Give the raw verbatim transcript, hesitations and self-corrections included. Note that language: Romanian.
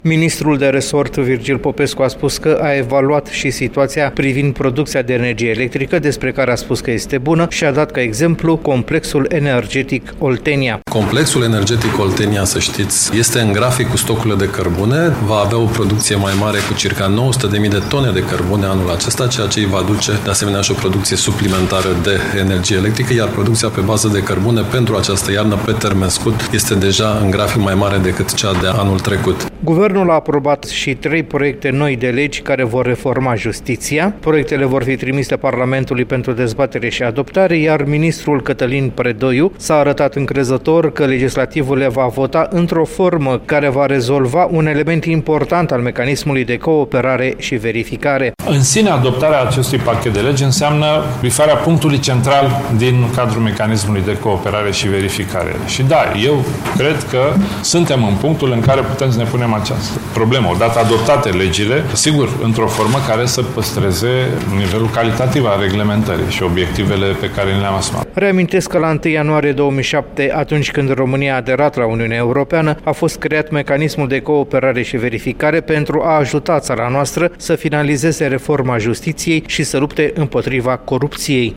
Ministrul de resort Virgil Popescu a spus că a evaluat și situația privind producția de energie electrică, despre care a spus că este bună și a dat ca exemplu complexul energetic Oltenia. Complexul energetic Oltenia, să știți, este în grafic cu stocurile de cărbune, va avea o producție mai mare cu circa nouă sute de mii de tone de cărbune anul acesta, ceea ce îi va duce de asemenea și o producție suplimentară de energie electrică, iar producția pe bază de cărbune pentru această iarnă pe termen scurt este deja în grafic mai mare decât cea de anul trecut. Guvernul a aprobat și trei proiecte noi de legi care vor reforma justiția. Proiectele vor fi trimise Parlamentului pentru dezbatere și adoptare, iar ministrul Cătălin Predoiu s-a arătat încrezător că legislativul le va vota într-o formă care va rezolva un element important al mecanismului de cooperare și verificare. În sine, adoptarea acestui pachet de legi înseamnă bifarea punctului central din cadrul mecanismului de cooperare și verificare. Și da, eu cred că suntem în punctul în care putem să ne punem această problemă. Odată adoptate legile, sigur, într-o formă care să păstreze nivelul calitativ al reglementării și obiectivele pe care le-am asumat. Reamintesc că la întâi ianuarie două mii șapte, atunci când România a aderat la Uniunea Europeană, a fost creat mecanismul de cooperare și verificare pentru a ajuta țara noastră să finalizeze reforma justiției și să lupte împotriva corupției.